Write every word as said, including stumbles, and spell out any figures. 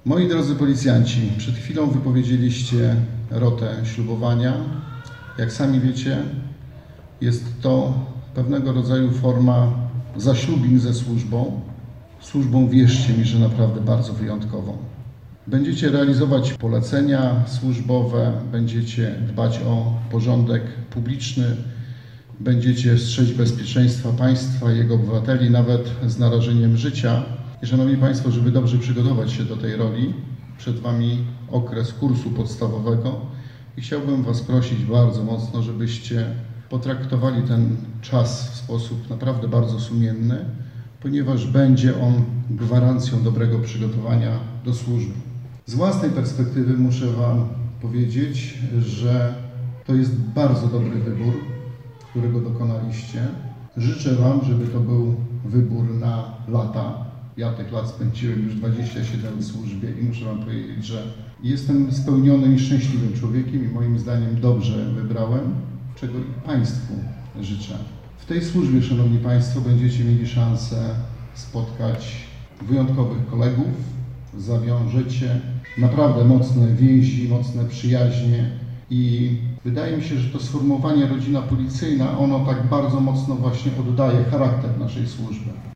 Moi drodzy policjanci, przed chwilą wypowiedzieliście rotę ślubowania. Jak sami wiecie, jest to pewnego rodzaju forma zaślubin ze służbą. Służbą, wierzcie mi, że naprawdę bardzo wyjątkową. Będziecie realizować polecenia służbowe, będziecie dbać o porządek publiczny, będziecie strzec bezpieczeństwa państwa, jego obywateli, nawet z narażeniem życia. I szanowni Państwo, żeby dobrze przygotować się do tej roli, przed Wami okres kursu podstawowego i chciałbym Was prosić bardzo mocno, żebyście potraktowali ten czas w sposób naprawdę bardzo sumienny, ponieważ będzie on gwarancją dobrego przygotowania do służby. Z własnej perspektywy muszę Wam powiedzieć, że to jest bardzo dobry wybór, którego dokonaliście. Życzę Wam, żeby to był wybór na lata. Ja tych lat spędziłem już dwadzieścia siedem w służbie i muszę Wam powiedzieć, że jestem spełnionym i szczęśliwym człowiekiem i moim zdaniem dobrze wybrałem, czego i Państwu życzę. W tej służbie, Szanowni Państwo, będziecie mieli szansę spotkać wyjątkowych kolegów, zawiążecie naprawdę mocne więzi, mocne przyjaźnie i wydaje mi się, że to sformułowanie rodzina policyjna, ono tak bardzo mocno właśnie oddaje charakter naszej służby.